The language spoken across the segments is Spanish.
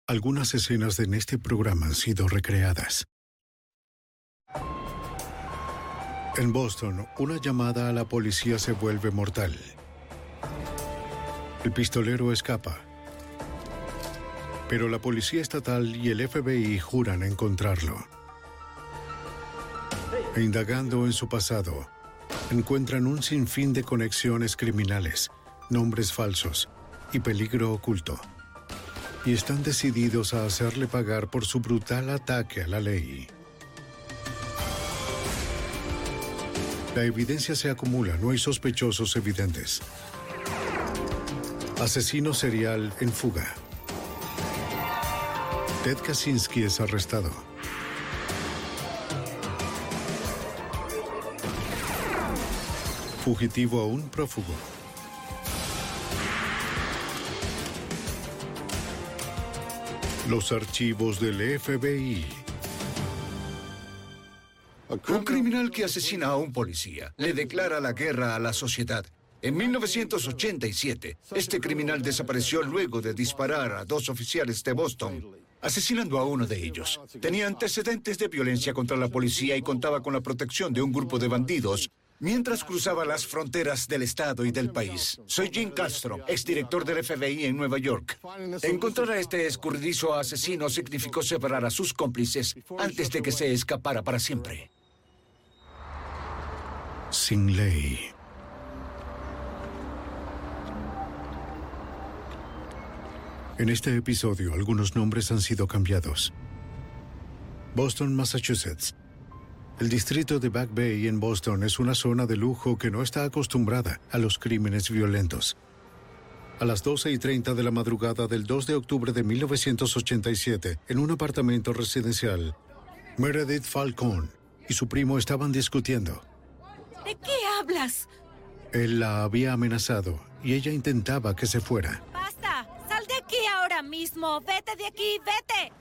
Algunas escenas en este programa han sido recreadas. En Boston, una llamada a la policía se vuelve mortal. El pistolero escapa, pero la policía estatal y el FBI juran encontrarlo. E indagando en su pasado, encuentran un sinfín de conexiones criminales, nombres falsos y peligro oculto. Y están decididos a hacerle pagar por su brutal ataque a la ley. La evidencia se acumula, no hay sospechosos evidentes. Asesino serial en fuga. Ted Kaczynski es arrestado. Fugitivo aún prófugo. Los archivos del FBI. Un criminal que asesina a un policía le declara la guerra a la sociedad. En 1987, este criminal desapareció luego de disparar a 2 oficiales de Boston, asesinando a uno de ellos. Tenía antecedentes de violencia contra la policía y contaba con la protección de un grupo de bandidos mientras cruzaba las fronteras del estado y del país. Soy Jim Castro, exdirector del FBI en Nueva York. Encontrar a este escurridizo asesino significó separar a sus cómplices antes de que se escapara para siempre. Sin ley. En este episodio, algunos nombres han sido cambiados. Boston, Massachusetts. El distrito de Back Bay en Boston es una zona de lujo que no está acostumbrada a los crímenes violentos. A las 12:30 de la madrugada del 2 de octubre de 1987, en un apartamento residencial, Meredith Falcone y su primo estaban discutiendo. ¿De qué hablas? Él la había amenazado y ella intentaba que se fuera. ¡Basta! ¡Sal de aquí ahora mismo! ¡Vete de aquí! ¡Vete!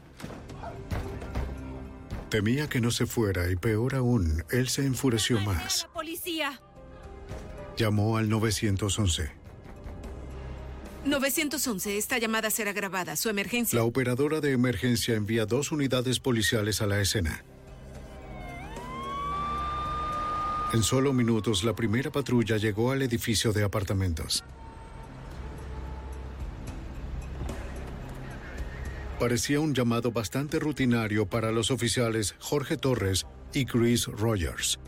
Temía que no se fuera y peor aún, él se enfureció más. ¡La policía! Llamó al 911. 911, esta llamada será grabada. Su emergencia. La operadora de emergencia envía 2 unidades policiales a la escena. En solo minutos, la primera patrulla llegó al edificio de apartamentos. Parecía un llamado bastante rutinario para los oficiales Jorge Torres y Chris Rogers.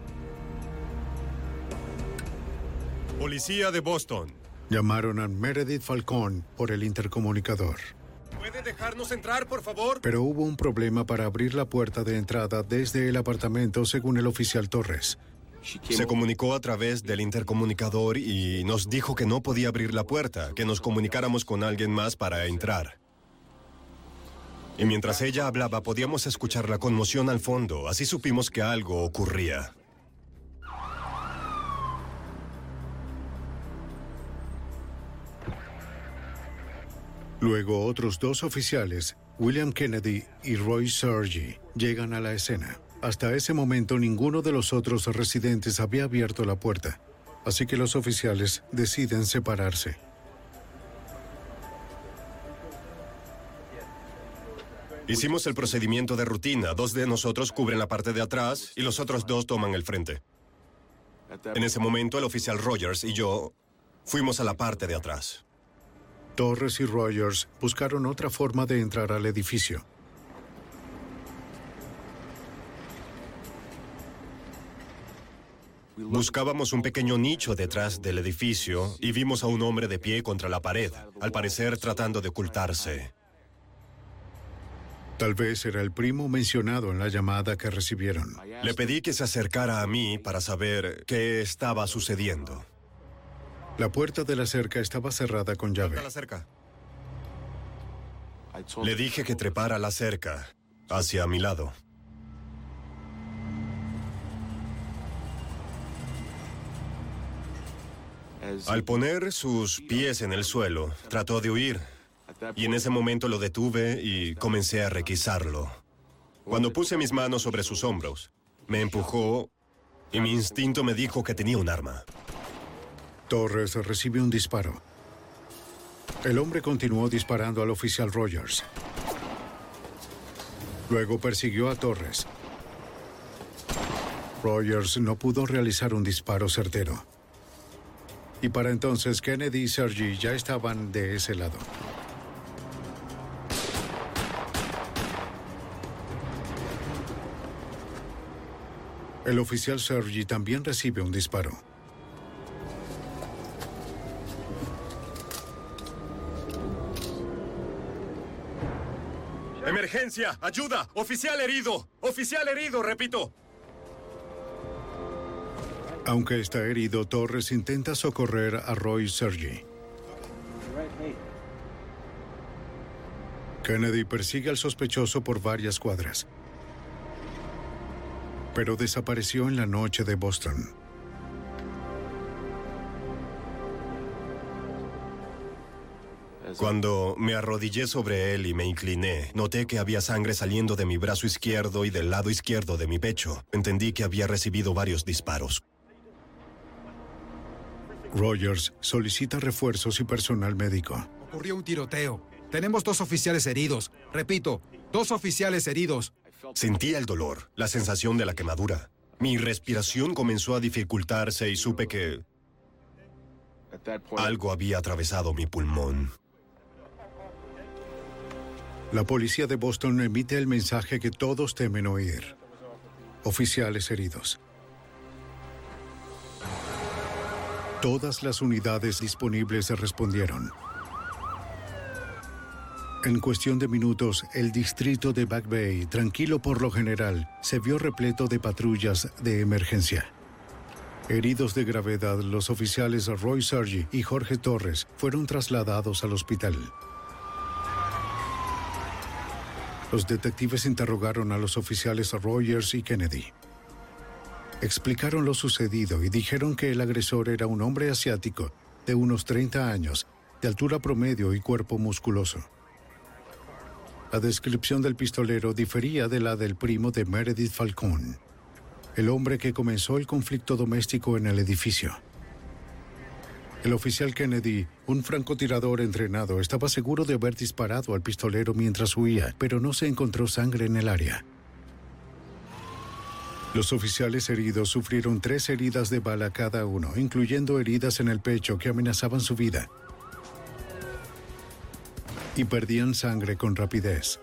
Policía de Boston. Llamaron a Meredith Falcone por el intercomunicador. ¿Puede dejarnos entrar, por favor? Pero hubo un problema para abrir la puerta de entrada desde el apartamento, según el oficial Torres. Se comunicó a través del intercomunicador y nos dijo que no podía abrir la puerta, que nos comunicáramos con alguien más para entrar. Y mientras ella hablaba, podíamos escuchar la conmoción al fondo. Así supimos que algo ocurría. Luego, otros 2 oficiales, William Kennedy y Roy Sergi, llegan a la escena. Hasta ese momento, ninguno de los otros residentes había abierto la puerta, así que los oficiales deciden separarse. Hicimos el procedimiento de rutina. 2 de nosotros cubren la parte de atrás y los otros 2 toman el frente. En ese momento, el oficial Rogers y yo fuimos a la parte de atrás. Torres y Rogers buscaron otra forma de entrar al edificio. Buscábamos un pequeño nicho detrás del edificio y vimos a un hombre de pie contra la pared, al parecer tratando de ocultarse. Tal vez era el primo mencionado en la llamada que recibieron. Le pedí que se acercara a mí para saber qué estaba sucediendo. La puerta de la cerca estaba cerrada con llave. ¿Salta la cerca? Le dije que trepara la cerca hacia mi lado. Al poner sus pies en el suelo, trató de huir. Y en ese momento lo detuve y comencé a requisarlo. Cuando puse mis manos sobre sus hombros, me empujó y mi instinto me dijo que tenía un arma. Torres recibe un disparo. El hombre continuó disparando al oficial Rogers. Luego persiguió a Torres. Rogers no pudo realizar un disparo certero. Y para entonces Kennedy y Sergi ya estaban de ese lado. El oficial Sergi también recibe un disparo. ¡Emergencia! ¡Ayuda! ¡Oficial herido! ¡Oficial herido! ¡Repito! Aunque está herido, Torres intenta socorrer a Roy Sergi. Kennedy persigue al sospechoso por varias cuadras, pero desapareció en la noche de Boston. Cuando me arrodillé sobre él y me incliné, noté que había sangre saliendo de mi brazo izquierdo y del lado izquierdo de mi pecho. Entendí que había recibido varios disparos. Rogers solicita refuerzos y personal médico. Ocurrió un tiroteo. Tenemos 2 oficiales heridos. Repito, 2 oficiales heridos. Sentía el dolor, la sensación de la quemadura. Mi respiración comenzó a dificultarse y supe que algo había atravesado mi pulmón. La policía de Boston emite el mensaje que todos temen oír. Oficiales heridos. Todas las unidades disponibles respondieron. En cuestión de minutos, el distrito de Back Bay, tranquilo por lo general, se vio repleto de patrullas de emergencia. Heridos de gravedad, los oficiales Roy Sergi y Jorge Torres fueron trasladados al hospital. Los detectives interrogaron a los oficiales Rogers y Kennedy. Explicaron lo sucedido y dijeron que el agresor era un hombre asiático de unos 30 años, de altura promedio y cuerpo musculoso. La descripción del pistolero difería de la del primo de Meredith Falcone, el hombre que comenzó el conflicto doméstico en el edificio. El oficial Kennedy, un francotirador entrenado, estaba seguro de haber disparado al pistolero mientras huía, pero no se encontró sangre en el área. Los oficiales heridos sufrieron 3 heridas de bala cada uno, incluyendo heridas en el pecho que amenazaban su vida. Y perdían sangre con rapidez.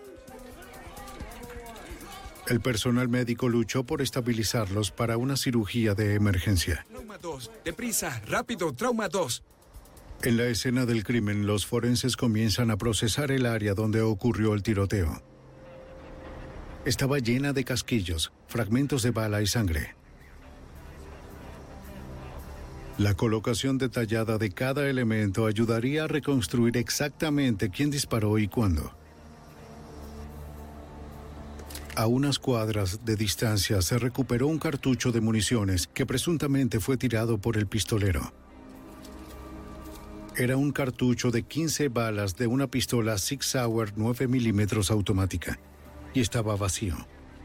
El personal médico luchó por estabilizarlos para una cirugía de emergencia. Trauma 2. Deprisa, rápido, trauma 2. En la escena del crimen, los forenses comienzan a procesar el área donde ocurrió el tiroteo. Estaba llena de casquillos, fragmentos de bala y sangre. La colocación detallada de cada elemento ayudaría a reconstruir exactamente quién disparó y cuándo. A unas cuadras de distancia se recuperó un cartucho de municiones que presuntamente fue tirado por el pistolero. Era un cartucho de 15 balas de una pistola Sig Sauer 9 milímetros automática y estaba vacío.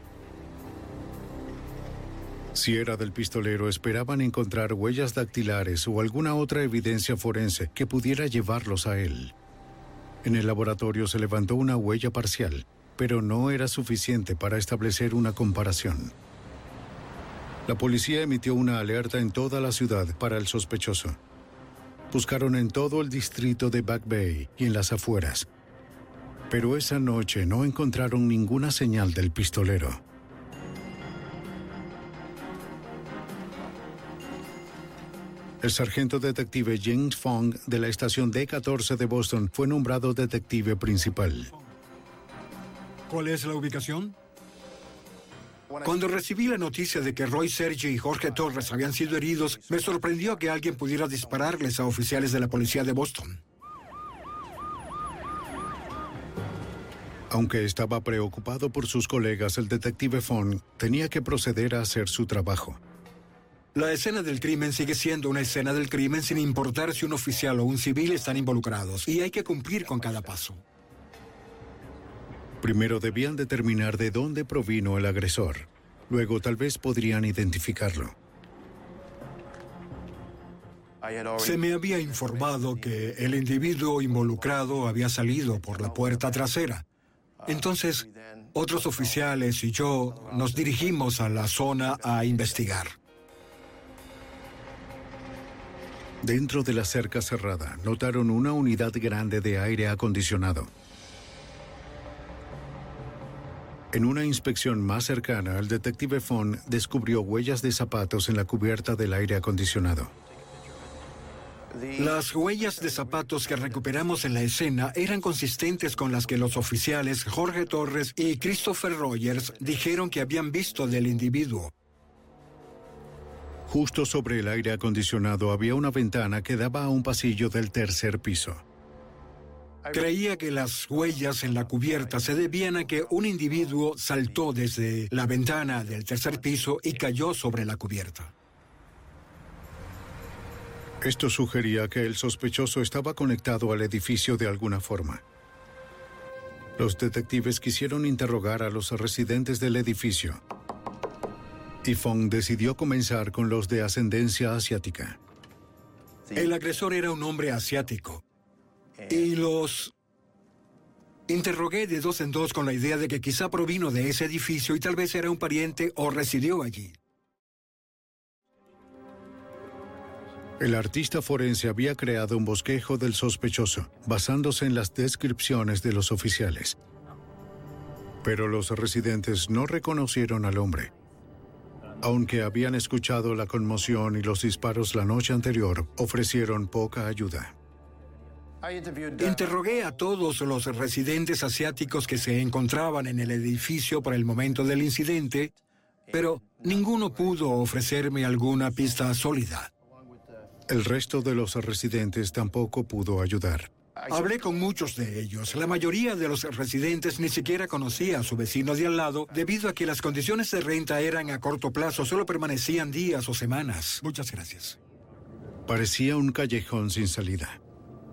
Si era del pistolero, esperaban encontrar huellas dactilares o alguna otra evidencia forense que pudiera llevarlos a él. En el laboratorio se levantó una huella parcial, pero no era suficiente para establecer una comparación. La policía emitió una alerta en toda la ciudad para el sospechoso. Buscaron en todo el distrito de Back Bay y en las afueras, pero esa noche no encontraron ninguna señal del pistolero. El sargento detective James Fong de la estación D14 de Boston fue nombrado detective principal. ¿Cuál es la ubicación? Cuando recibí la noticia de que Roy Sergi y Jorge Torres habían sido heridos, me sorprendió que alguien pudiera dispararles a oficiales de la policía de Boston. Aunque estaba preocupado por sus colegas, el detective Fong tenía que proceder a hacer su trabajo. La escena del crimen sigue siendo una escena del crimen sin importar si un oficial o un civil están involucrados, y hay que cumplir con cada paso. Primero debían determinar de dónde provino el agresor. Luego tal vez podrían identificarlo. Se me había informado que el individuo involucrado había salido por la puerta trasera. Entonces, otros oficiales y yo nos dirigimos a la zona a investigar. Dentro de la cerca cerrada, notaron una unidad grande de aire acondicionado. En una inspección más cercana, el detective Fon descubrió huellas de zapatos en la cubierta del aire acondicionado. Las huellas de zapatos que recuperamos en la escena eran consistentes con las que los oficiales Jorge Torres y Christopher Rogers dijeron que habían visto del individuo. Justo sobre el aire acondicionado había una ventana que daba a un pasillo del tercer piso. Creía que las huellas en la cubierta se debían a que un individuo saltó desde la ventana del tercer piso y cayó sobre la cubierta. Esto sugería que el sospechoso estaba conectado al edificio de alguna forma. Los detectives quisieron interrogar a los residentes del edificio, y Fong decidió comenzar con los de ascendencia asiática. El agresor era un hombre asiático, y los interrogué de dos en dos con la idea de que quizá provino de ese edificio y tal vez era un pariente o residió allí. El artista forense había creado un bosquejo del sospechoso, basándose en las descripciones de los oficiales. Pero los residentes no reconocieron al hombre. Aunque habían escuchado la conmoción y los disparos la noche anterior, ofrecieron poca ayuda. Interrogué a todos los residentes asiáticos que se encontraban en el edificio por el momento del incidente, pero ninguno pudo ofrecerme alguna pista sólida. El resto de los residentes tampoco pudo ayudar. Hablé con muchos de ellos. La mayoría de los residentes ni siquiera conocía a su vecino de al lado, debido a que las condiciones de renta eran a corto plazo, solo permanecían días o semanas. Muchas gracias. Parecía un callejón sin salida.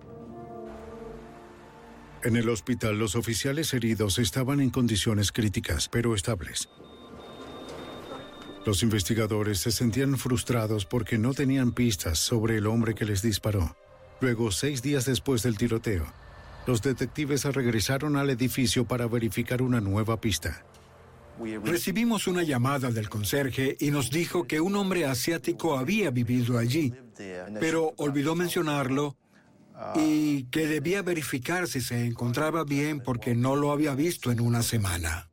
En el hospital, los oficiales heridos estaban en condiciones críticas, pero estables. Los investigadores se sentían frustrados porque no tenían pistas sobre el hombre que les disparó. Luego, 6 días después del tiroteo, los detectives regresaron al edificio para verificar una nueva pista. Recibimos una llamada del conserje y nos dijo que un hombre asiático había vivido allí, pero olvidó mencionarlo y que debía verificar si se encontraba bien porque no lo había visto en una semana.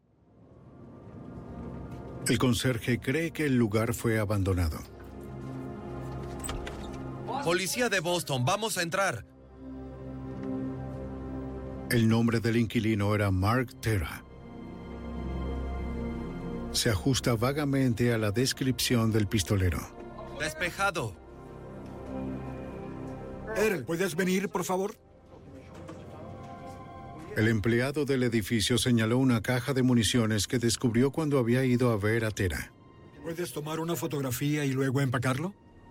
El conserje cree que el lugar fue abandonado. Policía de Boston, vamos a entrar. El nombre del inquilino era Mark Terra. Se ajusta vagamente a la descripción del pistolero. Despejado. Earl, ¿puedes venir, por favor? El empleado del edificio señaló una caja de municiones que descubrió cuando había ido a ver a Terra. ¿Puedes tomar una fotografía y luego empacarlo?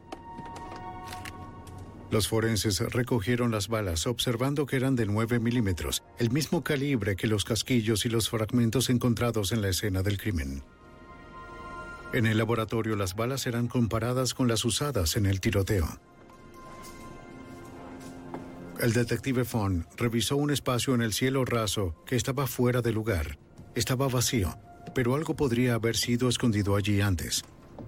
Los forenses recogieron las balas, observando que eran de 9 milímetros, el mismo calibre que los casquillos y los fragmentos encontrados en la escena del crimen. En el laboratorio, las balas eran comparadas con las usadas en el tiroteo. El detective Fon revisó un espacio en el cielo raso que estaba fuera de lugar. Estaba vacío, pero algo podría haber sido escondido allí antes.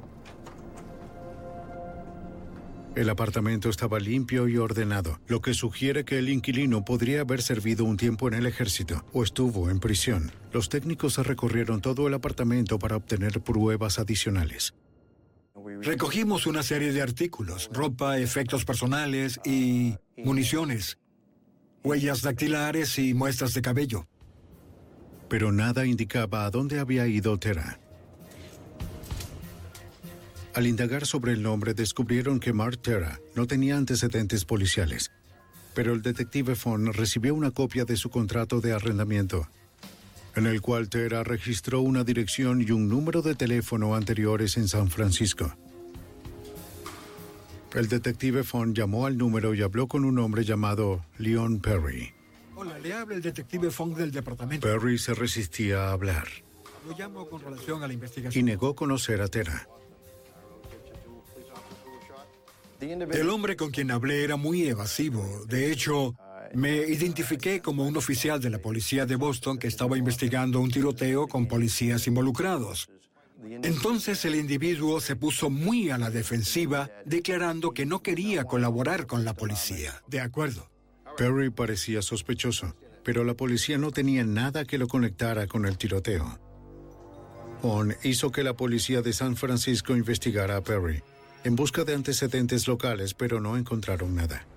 El apartamento estaba limpio y ordenado, lo que sugiere que el inquilino podría haber servido un tiempo en el ejército o estuvo en prisión. Los técnicos recorrieron todo el apartamento para obtener pruebas adicionales. Recogimos una serie de artículos, ropa, efectos personales y municiones, huellas dactilares y muestras de cabello. Pero nada indicaba a dónde había ido Terra. Al indagar sobre el nombre, descubrieron que Mark Terra no tenía antecedentes policiales, pero el detective Fon recibió una copia de su contrato de arrendamiento, en el cual Terra registró una dirección y un número de teléfono anteriores en San Francisco. El detective Fon llamó al número y habló con un hombre llamado Leon Perry. Hola, le habla el detective Fong del departamento. Perry se resistía a hablar Lo llamo con relación a la investigación. y negó conocer a Terra. El hombre con quien hablé era muy evasivo. De hecho, me identifiqué como un oficial de la policía de Boston que estaba investigando un tiroteo con policías involucrados. Entonces el individuo se puso muy a la defensiva, declarando que no quería colaborar con la policía. De acuerdo. Perry parecía sospechoso, pero la policía no tenía nada que lo conectara con el tiroteo. Vaughn hizo que la policía de San Francisco investigara a Perry, en busca de antecedentes locales, pero no encontraron nada.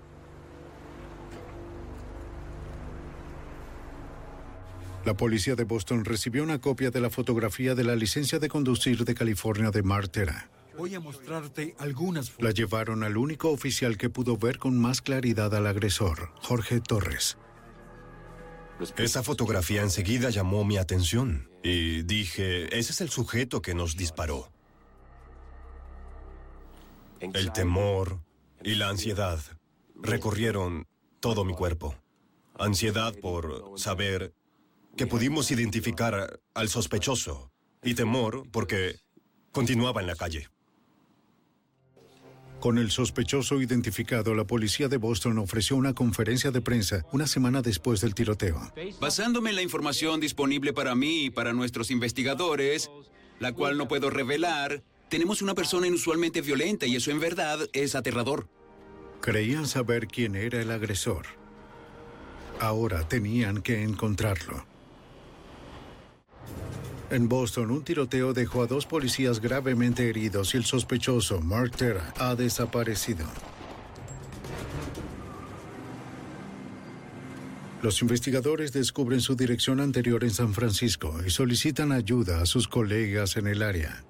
La policía de Boston recibió una copia de la fotografía de la licencia de conducir de California de Mark Tera. Voy a mostrarte algunas fotos. La llevaron al único oficial que pudo ver con más claridad al agresor, Jorge Torres. Esa fotografía enseguida llamó mi atención y dije, ese es el sujeto que nos disparó. El temor y la ansiedad recorrieron todo mi cuerpo. Ansiedad por saber que pudimos identificar al sospechoso y temor porque continuaba en la calle. Con el sospechoso identificado, la policía de Boston ofreció una conferencia de prensa una semana después del tiroteo. Basándome en la información disponible para mí y para nuestros investigadores, la cual no puedo revelar, tenemos una persona inusualmente violenta y eso en verdad es aterrador. Creían saber quién era el agresor. Ahora tenían que encontrarlo. En Boston, un tiroteo dejó a 2 policías gravemente heridos y el sospechoso, Mark Tera, ha desaparecido. Los investigadores descubren su dirección anterior en San Francisco y solicitan ayuda a sus colegas en el área.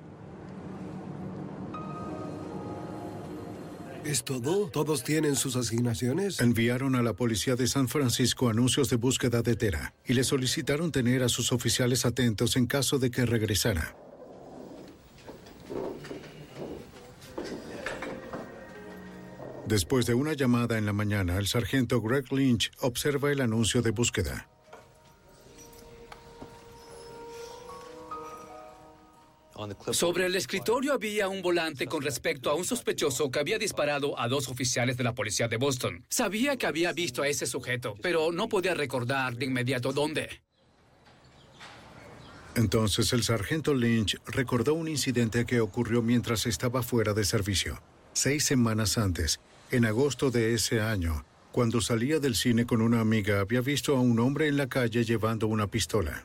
¿Es todo? ¿Todos tienen sus asignaciones? Enviaron a la policía de San Francisco anuncios de búsqueda de Tera y le solicitaron tener a sus oficiales atentos en caso de que regresara. Después de una llamada en la mañana, el sargento Greg Lynch observa el anuncio de búsqueda. Sobre el escritorio había un volante con respecto a un sospechoso que había disparado a 2 oficiales de la policía de Boston. Sabía que había visto a ese sujeto, pero no podía recordar de inmediato dónde. Entonces el sargento Lynch recordó un incidente que ocurrió mientras estaba fuera de servicio. 6 semanas antes, en agosto de ese año, cuando salía del cine con una amiga, había visto a un hombre en la calle llevando una pistola.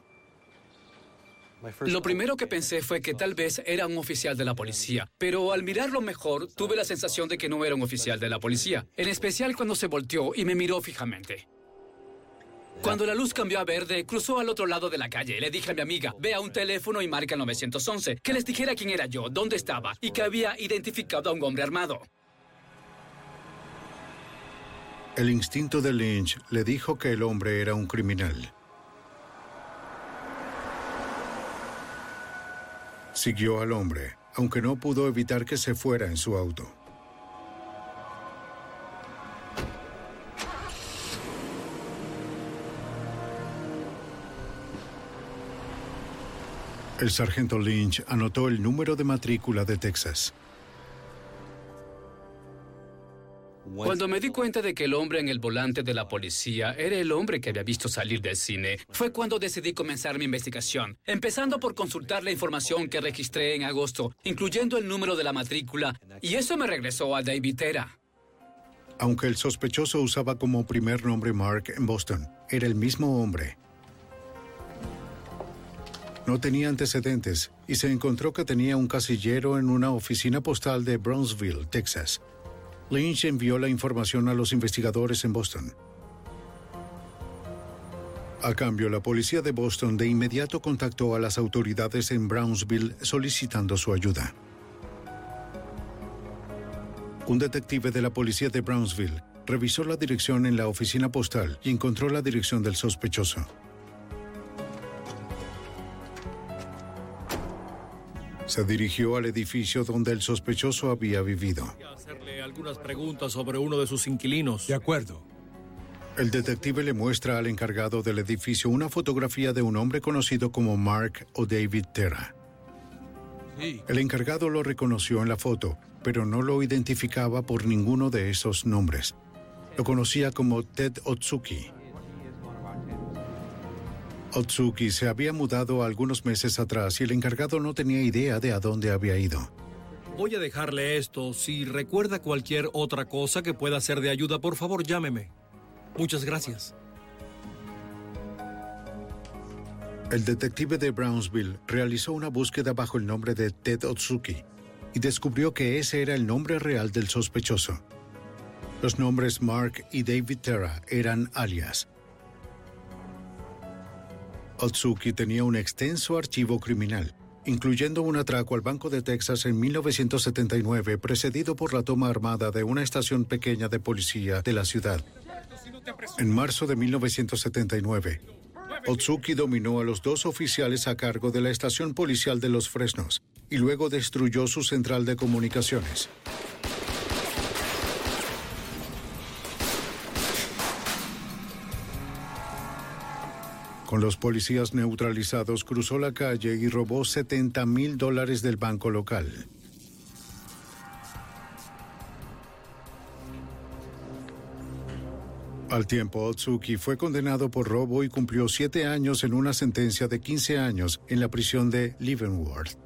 Lo primero que pensé fue que tal vez era un oficial de la policía, pero al mirarlo mejor, tuve la sensación de que no era un oficial de la policía, en especial cuando se volteó y me miró fijamente. Cuando la luz cambió a verde, cruzó al otro lado de la calle. Le dije a mi amiga, ve a un teléfono y marca el 911, que les dijera quién era yo, dónde estaba y que había identificado a un hombre armado. El instinto de Lynch le dijo que el hombre era un criminal. Siguió al hombre, aunque no pudo evitar que se fuera en su auto. El sargento Lynch anotó el número de matrícula de Texas. Cuando me di cuenta de que el hombre en el volante de la policía era el hombre que había visto salir del cine, fue cuando decidí comenzar mi investigación, empezando por consultar la información que registré en agosto, incluyendo el número de la matrícula, y eso me regresó a David Tera. Aunque el sospechoso usaba como primer nombre Mark en Boston, era el mismo hombre. No tenía antecedentes y se encontró que tenía un casillero en una oficina postal de Brownsville, Texas. Lynch envió la información a los investigadores en Boston. A cambio, la policía de Boston de inmediato contactó a las autoridades en Brownsville solicitando su ayuda. Un detective de la policía de Brownsville revisó la dirección en la oficina postal y encontró la dirección del sospechoso. Se dirigió al edificio donde el sospechoso había vivido. Hacerle algunas preguntas sobre uno de sus inquilinos. De acuerdo. El detective le muestra al encargado del edificio una fotografía de un hombre conocido como Mark o David Tera. El encargado lo reconoció en la foto, pero no lo identificaba por ninguno de esos nombres. Lo conocía como Ted Otsuki. Otsuki se había mudado algunos meses atrás y el encargado no tenía idea de a dónde había ido. Voy a dejarle esto. Si recuerda cualquier otra cosa que pueda ser de ayuda, por favor, llámeme. Muchas gracias. El detective de Brownsville realizó una búsqueda bajo el nombre de Ted Otsuki y descubrió que ese era el nombre real del sospechoso. Los nombres Mark y David Terra eran alias. Otsuki tenía un extenso archivo criminal, incluyendo un atraco al Banco de Texas en 1979, precedido por la toma armada de una estación pequeña de policía de la ciudad. En marzo de 1979, Otsuki dominó a los dos oficiales a cargo de la estación policial de Los Fresnos y luego destruyó su central de comunicaciones. Con los policías neutralizados, cruzó la calle y robó $70,000 del banco local. Al tiempo, Otsuki fue condenado por robo y cumplió 7 años en una sentencia de 15 años en la prisión de Leavenworth.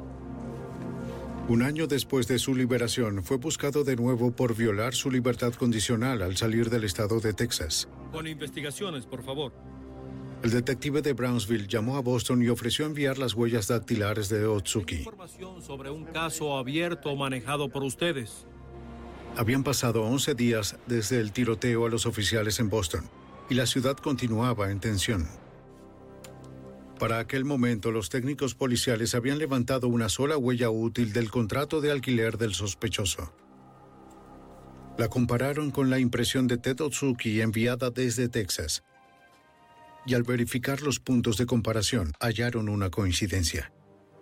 Un año después de su liberación, fue buscado de nuevo por violar su libertad condicional al salir del estado de Texas. Con investigaciones, por favor. El detective de Brownsville llamó a Boston y ofreció enviar las huellas dactilares de Otsuki. Información sobre un caso abierto manejado por ustedes. Habían pasado 11 días desde el tiroteo a los oficiales en Boston, y la ciudad continuaba en tensión. Para aquel momento, los técnicos policiales habían levantado una sola huella útil del contrato de alquiler del sospechoso. La compararon con la impresión de Ted Otsuki enviada desde Texas. Y al verificar los puntos de comparación, hallaron una coincidencia.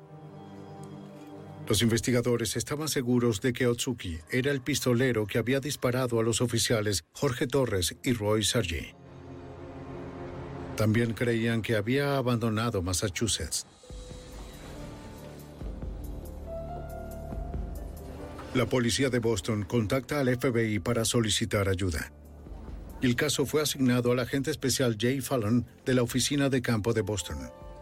Los investigadores estaban seguros de que Otsuki era el pistolero que había disparado a los oficiales Jorge Torres y Roy Sargey. También creían que había abandonado Massachusetts. La policía de Boston contacta al FBI para solicitar ayuda. Y el caso fue asignado al agente especial Jay Fallon de la Oficina de Campo de Boston.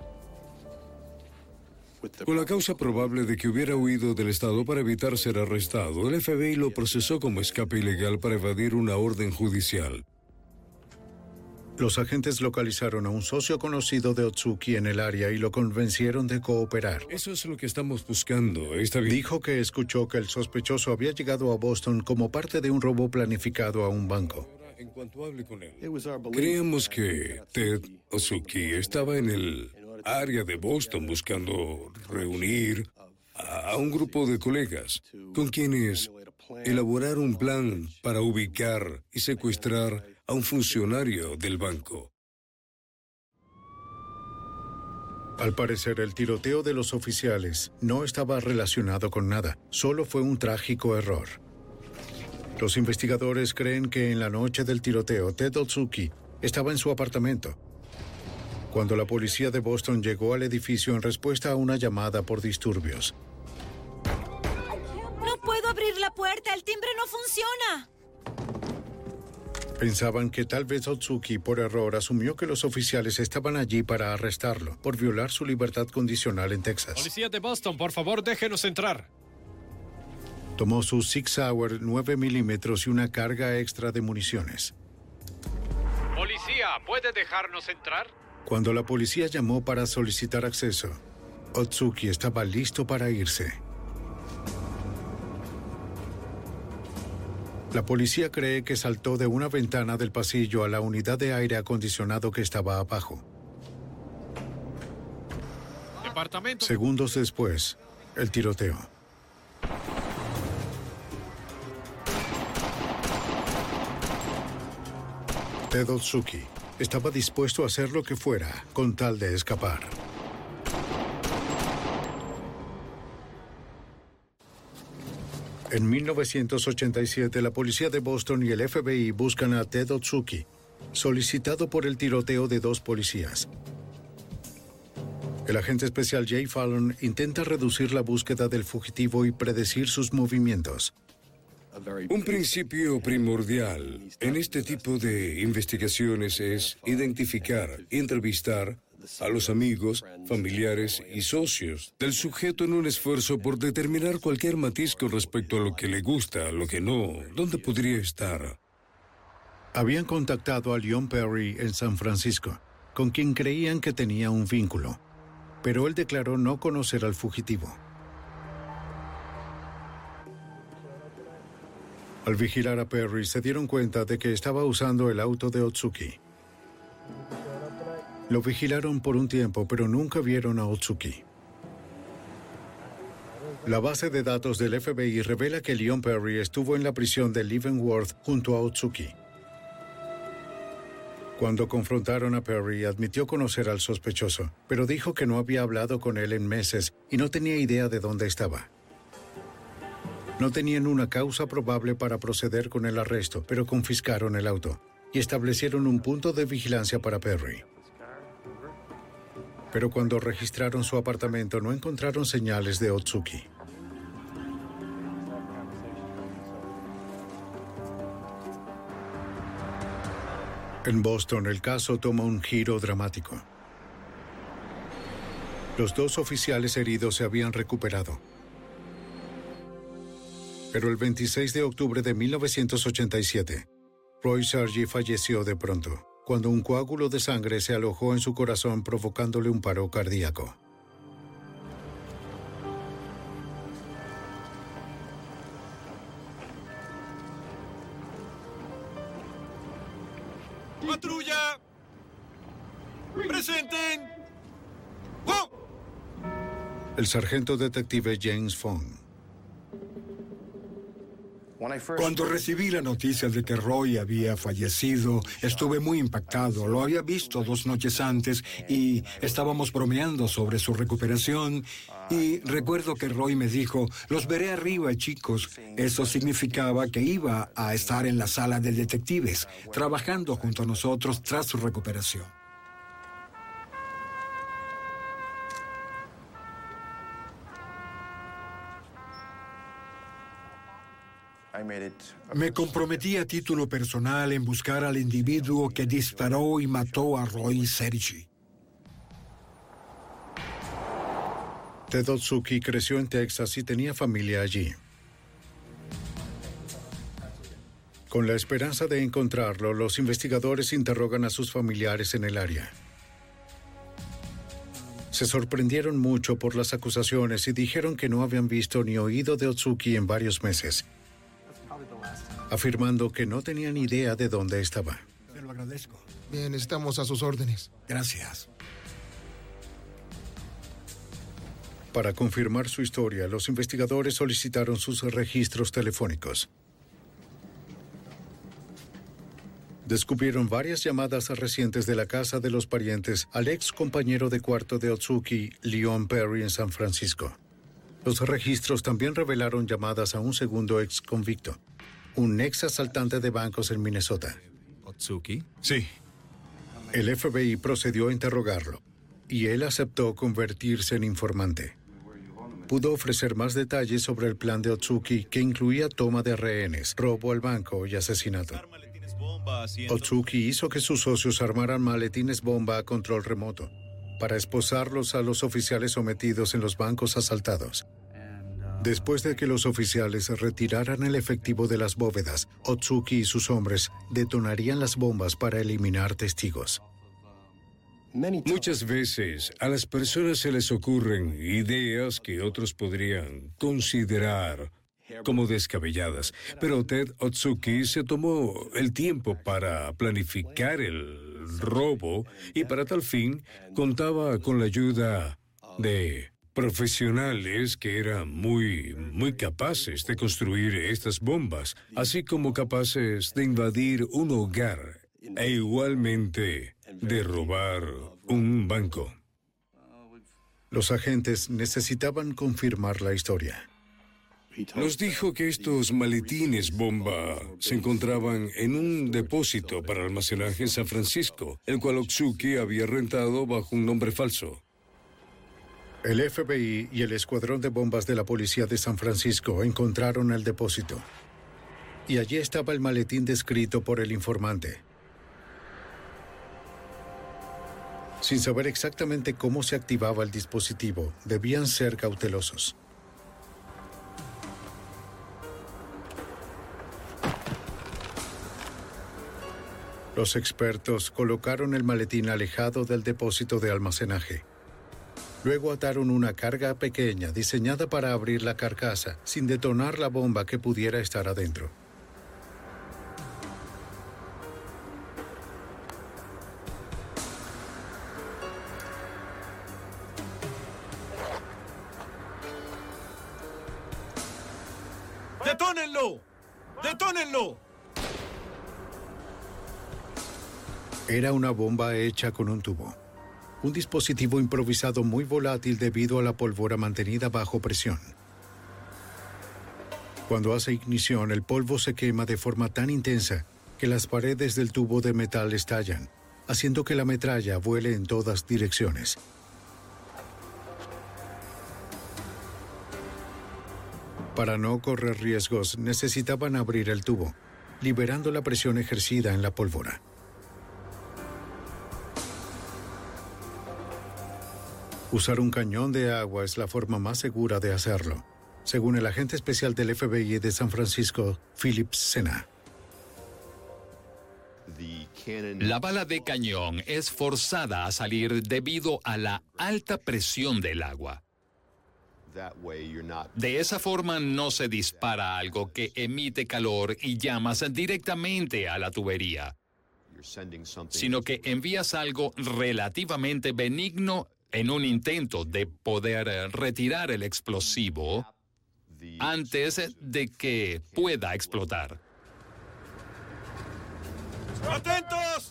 Con la causa probable de que hubiera huido del estado para evitar ser arrestado, el FBI lo procesó como escape ilegal para evadir una orden judicial. Los agentes localizaron a un socio conocido de Otsuki en el área y lo convencieron de cooperar. Eso es lo que estamos buscando. Está bien. Dijo que escuchó que el sospechoso había llegado a Boston como parte de un robo planificado a un banco. En cuanto hable con él, creíamos que Ted Otsuki estaba en el área de Boston buscando reunir a un grupo de colegas con quienes elaborar un plan para ubicar y secuestrar a un funcionario del banco. Al parecer, el tiroteo de los oficiales no estaba relacionado con nada, solo fue un trágico error. Los investigadores creen que en la noche del tiroteo, Ted Otsuki estaba en su apartamento. Cuando la policía de Boston llegó al edificio en respuesta a una llamada por disturbios. ¡No puedo abrir la puerta! ¡El timbre no funciona! Pensaban que tal vez Otsuki, por error, asumió que los oficiales estaban allí para arrestarlo por violar su libertad condicional en Texas. Policía de Boston, por favor, déjenos entrar. Tomó su Sig Sauer 9 milímetros y una carga extra de municiones. Policía, ¿puede dejarnos entrar? Cuando la policía llamó para solicitar acceso, Otsuki estaba listo para irse. La policía cree que saltó de una ventana del pasillo a la unidad de aire acondicionado que estaba abajo. Departamento. Segundos después, el tiroteo. Ted Otsuki estaba dispuesto a hacer lo que fuera con tal de escapar. En 1987, la policía de Boston y el FBI buscan a Ted Otsuki, solicitado por el tiroteo de 2 policías. El agente especial Jay Fallon intenta reducir la búsqueda del fugitivo y predecir sus movimientos. Un principio primordial en este tipo de investigaciones es identificar y entrevistar a los amigos, familiares y socios del sujeto en un esfuerzo por determinar cualquier matiz con respecto a lo que le gusta, lo que no, dónde podría estar. Habían contactado a Leon Perry en San Francisco, con quien creían que tenía un vínculo, pero él declaró no conocer al fugitivo. Al vigilar a Perry, se dieron cuenta de que estaba usando el auto de Otsuki. Lo vigilaron por un tiempo, pero nunca vieron a Otsuki. La base de datos del FBI revela que Leon Perry estuvo en la prisión de Leavenworth junto a Otsuki. Cuando confrontaron a Perry, admitió conocer al sospechoso, pero dijo que no había hablado con él en meses y no tenía idea de dónde estaba. No tenían una causa probable para proceder con el arresto, pero confiscaron el auto y establecieron un punto de vigilancia para Perry. Pero cuando registraron su apartamento no encontraron señales de Otsuki. En Boston, el caso toma un giro dramático. Los 2 oficiales heridos se habían recuperado. Pero el 26 de octubre de 1987, Roy Sargi falleció de pronto, cuando un coágulo de sangre se alojó en su corazón provocándole un paro cardíaco. ¡Patrulla! ¡Presenten! ¡Oh! El sargento detective James Fong. Cuando recibí la noticia de que Roy había fallecido, estuve muy impactado. Lo había visto 2 noches antes y estábamos bromeando sobre su recuperación. Y recuerdo que Roy me dijo, los veré arriba, chicos. Eso significaba que iba a estar en la sala de detectives, trabajando junto a nosotros tras su recuperación. Me comprometí a título personal en buscar al individuo que disparó y mató a Roy Sargi. Ted Otsuki creció en Texas y tenía familia allí. Con la esperanza de encontrarlo, los investigadores interrogan a sus familiares en el área. Se sorprendieron mucho por las acusaciones y dijeron que no habían visto ni oído de Otsuki en varios meses, afirmando que no tenían idea de dónde estaba. Te lo agradezco. Bien, estamos a sus órdenes. Gracias. Para confirmar su historia, los investigadores solicitaron sus registros telefónicos. Descubrieron varias llamadas recientes de la casa de los parientes al ex compañero de cuarto de Otsuki, Leon Perry, en San Francisco. Los registros también revelaron llamadas a un segundo ex convicto, un ex asaltante de bancos en Minnesota. ¿Otsuki? Sí. El FBI procedió a interrogarlo y él aceptó convertirse en informante. Pudo ofrecer más detalles sobre el plan de Otsuki, que incluía toma de rehenes, robo al banco y asesinato. Otsuki hizo que sus socios armaran maletines bomba a control remoto para esposarlos a los oficiales sometidos en los bancos asaltados. Después de que los oficiales retiraran el efectivo de las bóvedas, Otsuki y sus hombres detonarían las bombas para eliminar testigos. Muchas veces a las personas se les ocurren ideas que otros podrían considerar como descabelladas, pero Ted Otsuki se tomó el tiempo para planificar el robo y para tal fin contaba con la ayuda de profesionales que eran muy capaces de construir estas bombas, así como capaces de invadir un hogar e igualmente de robar un banco. Los agentes necesitaban confirmar la historia. Nos dijo que estos maletines bomba se encontraban en un depósito para almacenaje en San Francisco, el cual Otsuki había rentado bajo un nombre falso. El FBI y el escuadrón de bombas de la policía de San Francisco encontraron el depósito. Y allí estaba el maletín descrito por el informante. Sin saber exactamente cómo se activaba el dispositivo, debían ser cautelosos. Los expertos colocaron el maletín alejado del depósito de almacenaje. Luego ataron una carga pequeña diseñada para abrir la carcasa sin detonar la bomba que pudiera estar adentro. ¡Detónenlo! ¡Detónenlo! Era una bomba hecha con un tubo. Un dispositivo improvisado muy volátil debido a la pólvora mantenida bajo presión. Cuando hace ignición, el polvo se quema de forma tan intensa que las paredes del tubo de metal estallan, haciendo que la metralla vuele en todas direcciones. Para no correr riesgos, necesitaban abrir el tubo, liberando la presión ejercida en la pólvora. Usar un cañón de agua es la forma más segura de hacerlo, según el agente especial del FBI de San Francisco, Philip Sena. La bala de cañón es forzada a salir debido a la alta presión del agua. De esa forma no se dispara algo que emite calor y llamas directamente a la tubería, sino que envías algo relativamente benigno en un intento de poder retirar el explosivo antes de que pueda explotar. ¡Atentos!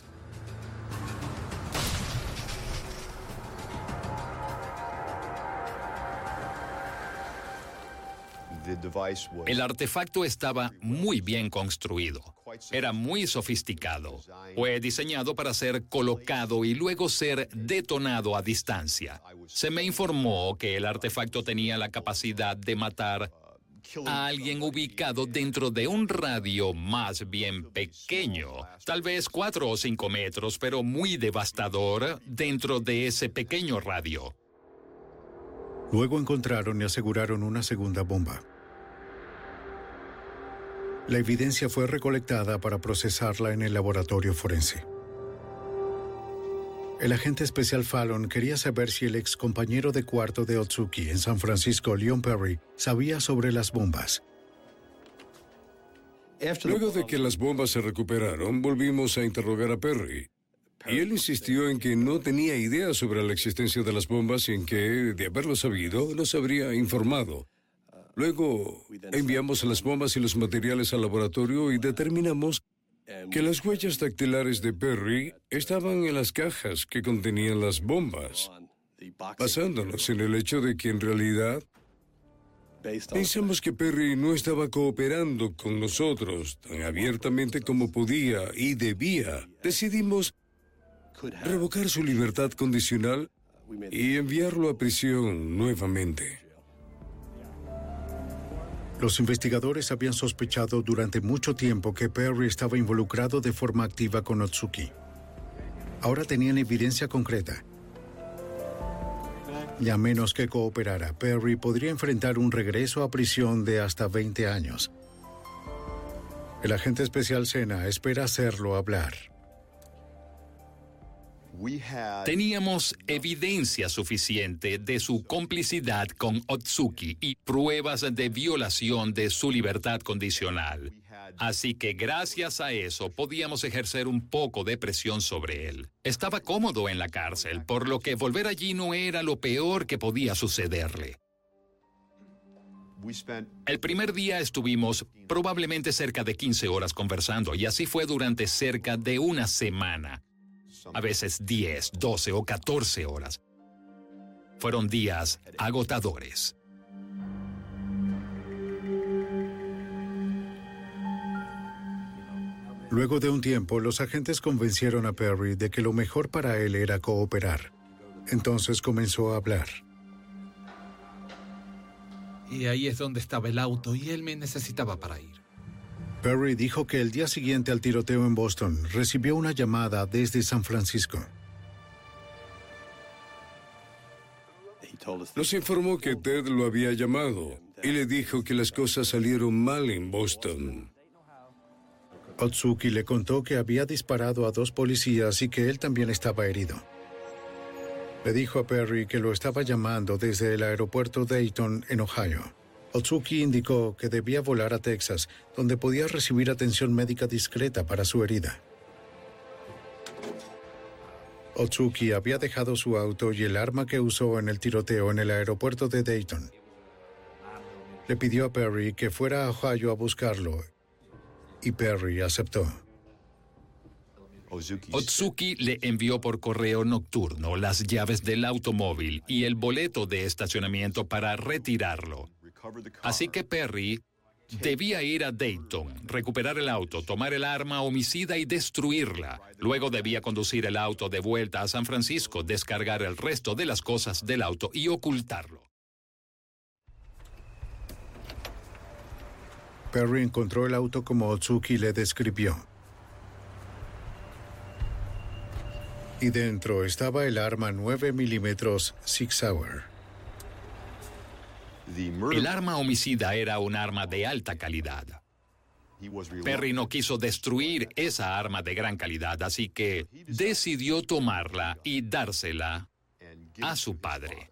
El artefacto estaba muy bien construido. Era muy sofisticado. Fue diseñado para ser colocado y luego ser detonado a distancia. Se me informó que el artefacto tenía la capacidad de matar a alguien ubicado dentro de un radio más bien pequeño, tal vez 4 o 5 metros, pero muy devastador dentro de ese pequeño radio. Luego encontraron y aseguraron una segunda bomba. La evidencia fue recolectada para procesarla en el laboratorio forense. El agente especial Fallon quería saber si el ex compañero de cuarto de Otsuki en San Francisco, Leon Perry, sabía sobre las bombas. Luego de que las bombas se recuperaron, volvimos a interrogar a Perry. Y él insistió en que no tenía idea sobre la existencia de las bombas y en que, de haberlo sabido, nos habría informado. Luego, enviamos las bombas y los materiales al laboratorio y determinamos que las huellas dactilares de Perry estaban en las cajas que contenían las bombas, basándonos en el hecho de que en realidad pensamos que Perry no estaba cooperando con nosotros tan abiertamente como podía y debía. Decidimos revocar su libertad condicional y enviarlo a prisión nuevamente. Los investigadores habían sospechado durante mucho tiempo que Perry estaba involucrado de forma activa con Otsuki. Ahora tenían evidencia concreta. Y a menos que cooperara, Perry podría enfrentar un regreso a prisión de hasta 20 años. El agente especial Sena espera hacerlo hablar. Teníamos evidencia suficiente de su complicidad con Otsuki y pruebas de violación de su libertad condicional. Así que gracias a eso podíamos ejercer un poco de presión sobre él. Estaba cómodo en la cárcel, por lo que volver allí no era lo peor que podía sucederle. El primer día estuvimos probablemente cerca de 15 horas conversando y así fue durante cerca de una semana. A veces 10, 12 o 14 horas. Fueron días agotadores. Luego de un tiempo, los agentes convencieron a Perry de que lo mejor para él era cooperar. Entonces comenzó a hablar. Y ahí es donde estaba el auto y él me necesitaba para ir. Perry dijo que el día siguiente al tiroteo en Boston recibió una llamada desde San Francisco. Nos informó que Ted lo había llamado y le dijo que las cosas salieron mal en Boston. Otsuki le contó que había disparado a 2 policías y que él también estaba herido. Le dijo a Perry que lo estaba llamando desde el aeropuerto Dayton, en Ohio. Otsuki indicó que debía volar a Texas, donde podía recibir atención médica discreta para su herida. Otsuki había dejado su auto y el arma que usó en el tiroteo en el aeropuerto de Dayton. Le pidió a Perry que fuera a Ohio a buscarlo, y Perry aceptó. Otsuki le envió por correo nocturno las llaves del automóvil y el boleto de estacionamiento para retirarlo. Así que Perry debía ir a Dayton, recuperar el auto, tomar el arma homicida y destruirla. Luego debía conducir el auto de vuelta a San Francisco, descargar el resto de las cosas del auto y ocultarlo. Perry encontró el auto como Otsuki le describió. Y dentro estaba el arma 9 milímetros Sig Sauer. El arma homicida era un arma de alta calidad. Perry no quiso destruir esa arma de gran calidad, así que decidió tomarla y dársela a su padre.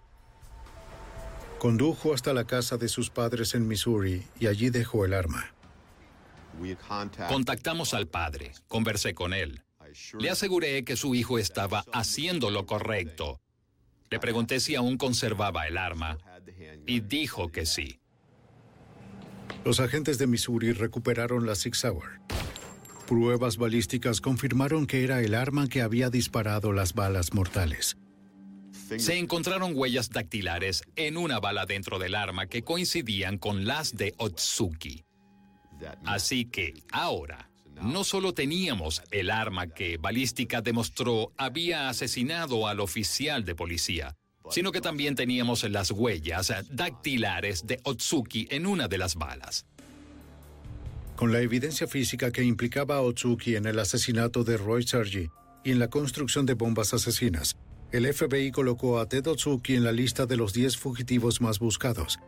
Condujo hasta la casa de sus padres en Missouri y allí dejó el arma. Contactamos al padre, conversé con él. Le aseguré que su hijo estaba haciendo lo correcto. Le pregunté si aún conservaba el arma y dijo que sí. Los agentes de Missouri recuperaron la Sig Sauer. Pruebas balísticas confirmaron que era el arma que había disparado las balas mortales. Se encontraron huellas dactilares en una bala dentro del arma que coincidían con las de Otsuki. Así que ahora no solo teníamos el arma que balística demostró había asesinado al oficial de policía, sino que también teníamos las huellas dactilares de Otsuki en una de las balas. Con la evidencia física que implicaba a Otsuki en el asesinato de Roy Sergi y en la construcción de bombas asesinas, el FBI colocó a Ted Otsuki en la lista de los 10 fugitivos más buscados.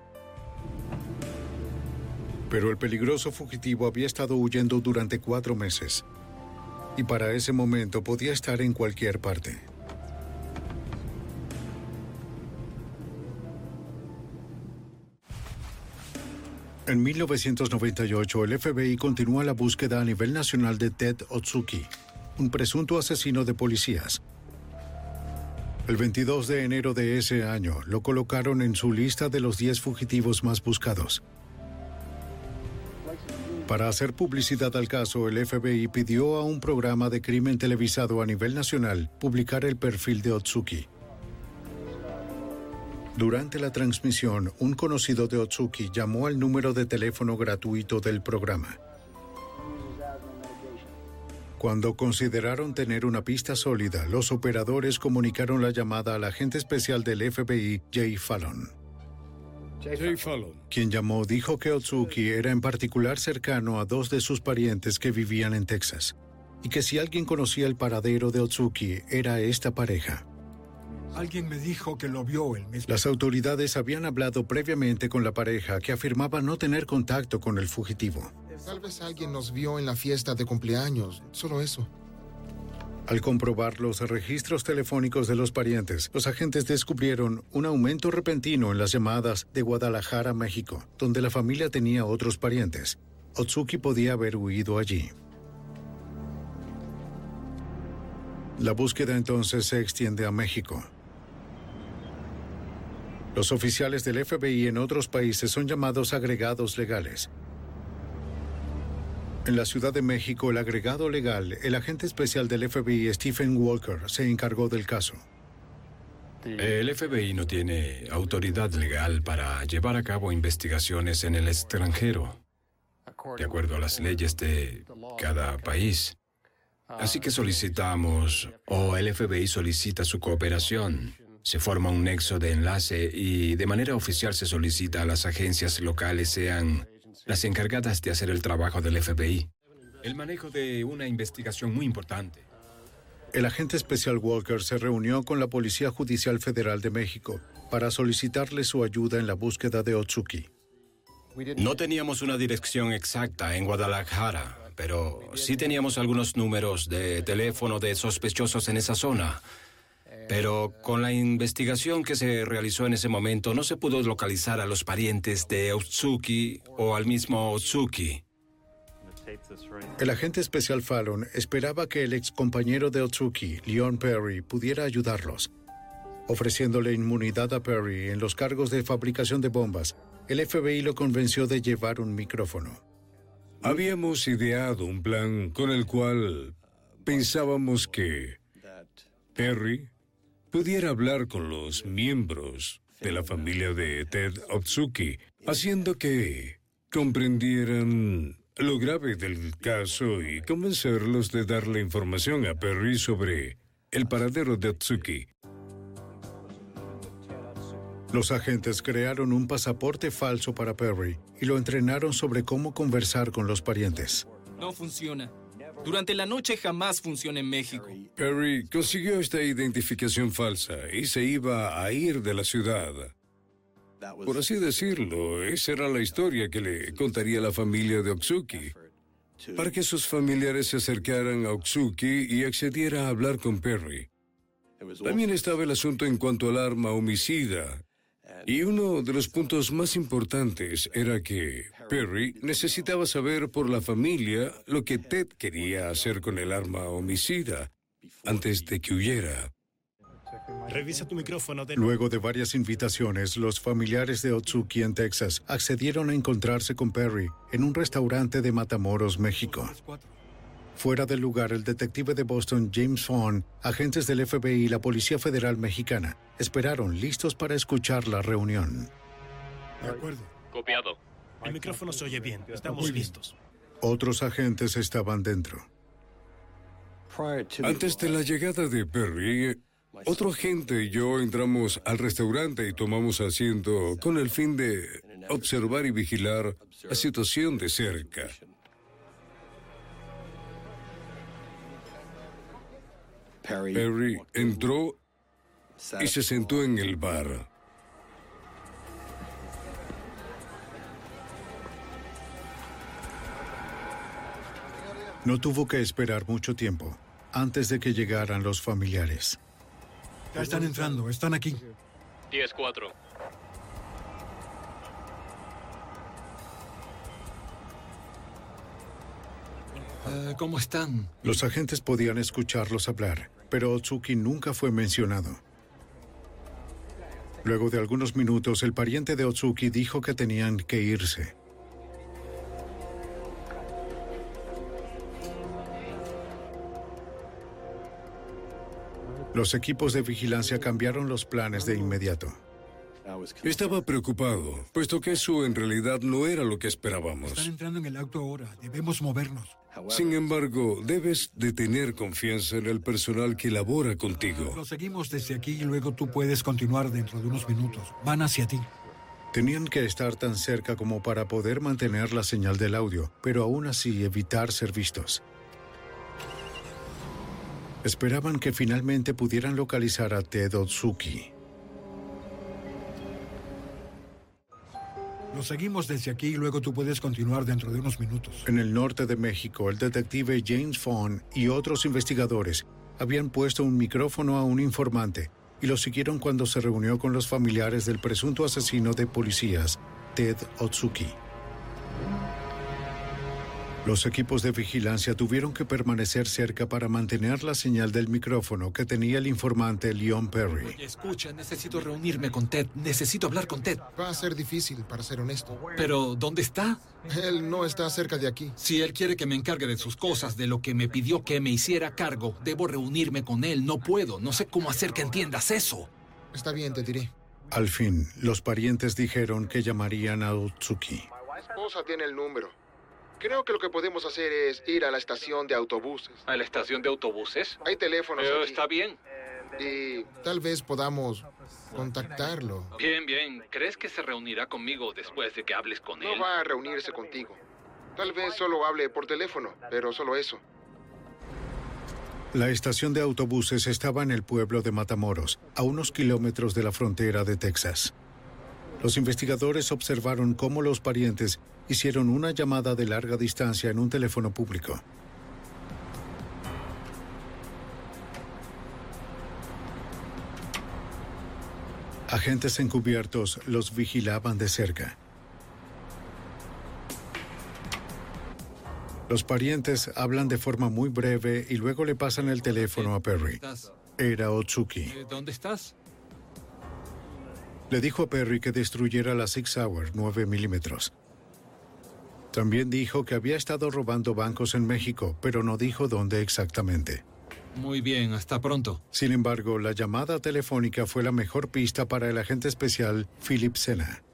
Pero el peligroso fugitivo había estado huyendo durante 4 meses. Y para ese momento podía estar en cualquier parte. En 1998, el FBI continúa la búsqueda a nivel nacional de Ted Otsuki, un presunto asesino de policías. El 22 de enero de ese año, lo colocaron en su lista de los 10 fugitivos más buscados. Para hacer publicidad al caso, el FBI pidió a un programa de crimen televisado a nivel nacional publicar el perfil de Otsuki. Durante la transmisión, un conocido de Otsuki llamó al número de teléfono gratuito del programa. Cuando consideraron tener una pista sólida, los operadores comunicaron la llamada al agente especial del FBI, Jay Fallon. Quien llamó dijo que Otsuki era en particular cercano a 2 de sus parientes que vivían en Texas, y que si alguien conocía el paradero de Otsuki, era esta pareja. Alguien me dijo que lo vio el mismo. Las autoridades habían hablado previamente con la pareja, que afirmaba no tener contacto con el fugitivo. Tal vez alguien nos vio en la fiesta de cumpleaños, solo eso. Al comprobar los registros telefónicos de los parientes, los agentes descubrieron un aumento repentino en las llamadas de Guadalajara, México, donde la familia tenía otros parientes. Otsuki podía haber huido allí. La búsqueda entonces se extiende a México. Los oficiales del FBI en otros países son llamados agregados legales. En la Ciudad de México, el agregado legal, el agente especial del FBI, Stephen Walker, se encargó del caso. El FBI no tiene autoridad legal para llevar a cabo investigaciones en el extranjero, de acuerdo a las leyes de cada país. Así que solicitamos, o el FBI solicita su cooperación Se forma un nexo de enlace y de manera oficial se solicita a las agencias locales sean las encargadas de hacer el trabajo del FBI. El manejo de una investigación muy importante. El agente especial Walker se reunió con la Policía Judicial Federal de México para solicitarle su ayuda en la búsqueda de Otsuki. No teníamos una dirección exacta en Guadalajara, pero sí teníamos algunos números de teléfono de sospechosos en esa zona. Pero con la investigación que se realizó en ese momento no se pudo localizar a los parientes de Otsuki o al mismo Otsuki. El agente especial Fallon esperaba que el excompañero de Otsuki, Leon Perry, pudiera ayudarlos. Ofreciéndole inmunidad a Perry en los cargos de fabricación de bombas, el FBI lo convenció de llevar un micrófono. Habíamos ideado un plan con el cual pensábamos que Perry pudiera hablar con los miembros de la familia de Ted Otsuki, haciendo que comprendieran lo grave del caso y convencerlos de darle información a Perry sobre el paradero de Otsuki. Los agentes crearon un pasaporte falso para Perry y lo entrenaron sobre cómo conversar con los parientes. No funciona. Durante la noche jamás funciona en México. Perry consiguió esta identificación falsa y se iba a ir de la ciudad. Por así decirlo, esa era la historia que le contaría a la familia de Otsuki, para que sus familiares se acercaran a Otsuki y accediera a hablar con Perry. También estaba el asunto en cuanto al arma homicida, y uno de los puntos más importantes era que Perry necesitaba saber por la familia lo que Ted quería hacer con el arma homicida antes de que huyera. Revisa tu micrófono. Luego de varias invitaciones, los familiares de Otsuki en Texas accedieron a encontrarse con Perry en un restaurante de Matamoros, México. Fuera del lugar, el detective de Boston, James Vaughn, agentes del FBI y la Policía Federal Mexicana esperaron listos para escuchar la reunión. De acuerdo. Copiado. El micrófono se oye bien. Estamos listos. Otros agentes estaban dentro. Antes de la llegada de Perry, otro agente y yo entramos al restaurante y tomamos asiento con el fin de observar y vigilar la situación de cerca. Perry entró y se sentó en el bar. No tuvo que esperar mucho tiempo antes de que llegaran los familiares. Ya están entrando, están aquí. 10-4. ¿Cómo están? Los agentes podían escucharlos hablar, pero Otsuki nunca fue mencionado. Luego de algunos minutos, el pariente de Otsuki dijo que tenían que irse. Los equipos de vigilancia cambiaron los planes de inmediato. Estaba preocupado, puesto que eso en realidad no era lo que esperábamos. Están entrando en el auto ahora. Debemos movernos. Sin embargo, debes de tener confianza en el personal que labora contigo. Lo seguimos desde aquí y luego tú puedes continuar dentro de unos minutos. Van hacia ti. Tenían que estar tan cerca como para poder mantener la señal del audio, pero aún así evitar ser vistos. Esperaban que finalmente pudieran localizar a Ted Otsuki. Lo seguimos desde aquí y luego tú puedes continuar dentro de unos minutos. En el norte de México, el detective James Vaughn y otros investigadores habían puesto un micrófono a un informante y lo siguieron cuando se reunió con los familiares del presunto asesino de policías, Ted Otsuki. Los equipos de vigilancia tuvieron que permanecer cerca para mantener la señal del micrófono que tenía el informante Leon Perry. Oye, escucha, necesito reunirme con Ted. Necesito hablar con Ted. Va a ser difícil, para ser honesto. Pero, ¿dónde está? Él no está cerca de aquí. Si él quiere que me encargue de sus cosas, de lo que me pidió que me hiciera cargo, debo reunirme con él. No puedo. No sé cómo hacer que entiendas eso. Está bien, te diré. Al fin, los parientes dijeron que llamarían a Otsuki. Mi esposa tiene el número. Creo que lo que podemos hacer es ir a la estación de autobuses. ¿A la estación de autobuses? Hay teléfonos aquí. Está bien. y tal vez podamos contactarlo. Bien, bien. ¿Crees que se reunirá conmigo después de que hables con él? No va a reunirse contigo. Tal vez solo hable por teléfono, pero solo eso. La estación de autobuses estaba en el pueblo de Matamoros, a unos kilómetros de la frontera de Texas. Los investigadores observaron cómo los parientes hicieron una llamada de larga distancia en un teléfono público. Agentes encubiertos los vigilaban de cerca. Los parientes hablan de forma muy breve y luego le pasan el teléfono a Perry. Era Otsuki. ¿Dónde estás? Le dijo a Perry que destruyera la Sig Sauer 9 milímetros. También dijo que había estado robando bancos en México, pero no dijo dónde exactamente. Muy bien, hasta pronto. Sin embargo, la llamada telefónica fue la mejor pista para el agente especial Philip Sena.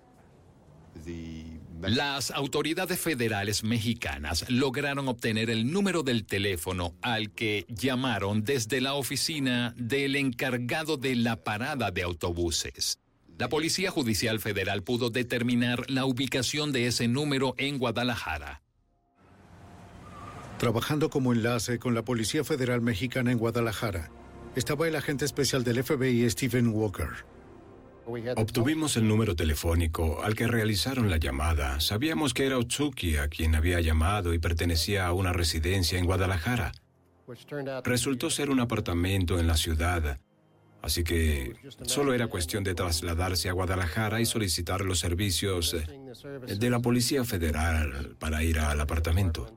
Las autoridades federales mexicanas lograron obtener el número del teléfono al que llamaron desde la oficina del encargado de la parada de autobuses. La Policía Judicial Federal pudo determinar la ubicación de ese número en Guadalajara. Trabajando como enlace con la Policía Federal Mexicana en Guadalajara, estaba el agente especial del FBI, Stephen Walker. Obtuvimos el número telefónico al que realizaron la llamada. Sabíamos que era Otsuki a quien había llamado y pertenecía a una residencia en Guadalajara. Resultó ser un apartamento en la ciudad, así que solo era cuestión de trasladarse a Guadalajara y solicitar los servicios de la Policía Federal para ir al apartamento.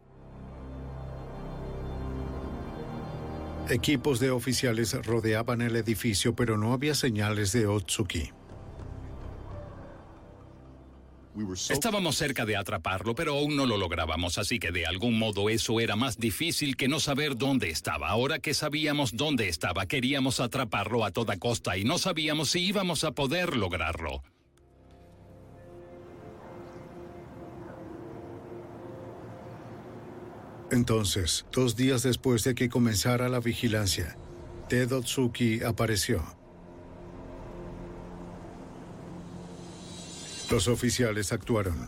Equipos de oficiales rodeaban el edificio, pero no había señales de Otsuki. Estábamos cerca de atraparlo, pero aún no lo lográbamos, así que de algún modo eso era más difícil que no saber dónde estaba. Ahora que sabíamos dónde estaba, queríamos atraparlo a toda costa y no sabíamos si íbamos a poder lograrlo. Entonces, 2 días después de que comenzara la vigilancia, Ted Otsuki apareció. Los oficiales actuaron.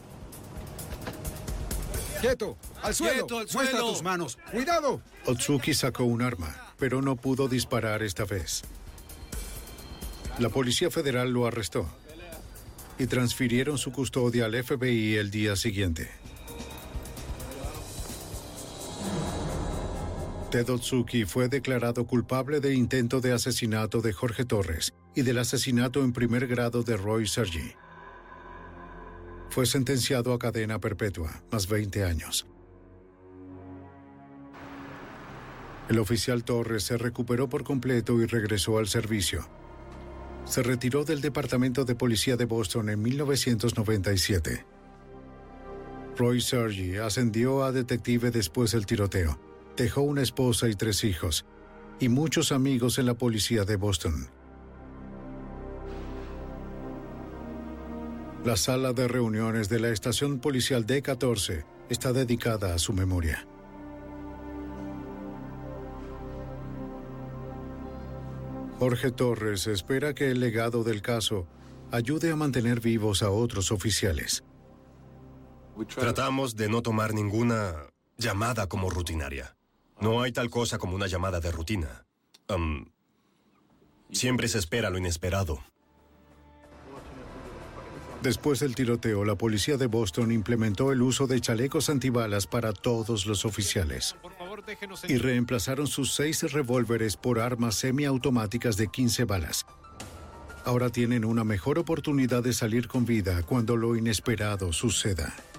¡Quieto! ¡Al suelo! ¡Quieto, al ¡Muestra suelo! tus manos! ¡Cuidado! Otsuki sacó un arma, pero no pudo disparar esta vez. La Policía Federal lo arrestó y transfirieron su custodia al FBI el día siguiente. Ted Otsuki fue declarado culpable de intento de asesinato de Jorge Torres y del asesinato en primer grado de Roy Sergi. Fue sentenciado a cadena perpetua, más 20 años. El oficial Torres se recuperó por completo y regresó al servicio. Se retiró del Departamento de Policía de Boston en 1997. Roy Sergi ascendió a detective después del tiroteo. Dejó una esposa y 3 hijos, y muchos amigos en la policía de Boston. La sala de reuniones de la estación policial D14 está dedicada a su memoria. Jorge Torres espera que el legado del caso ayude a mantener vivos a otros oficiales. Tratamos de no tomar ninguna llamada como rutinaria. No hay tal cosa como una llamada de rutina. Siempre se espera lo inesperado. Después del tiroteo, la policía de Boston implementó el uso de chalecos antibalas para todos los oficiales y reemplazaron sus 6 revólveres por armas semiautomáticas de 15 balas. Ahora tienen una mejor oportunidad de salir con vida cuando lo inesperado suceda.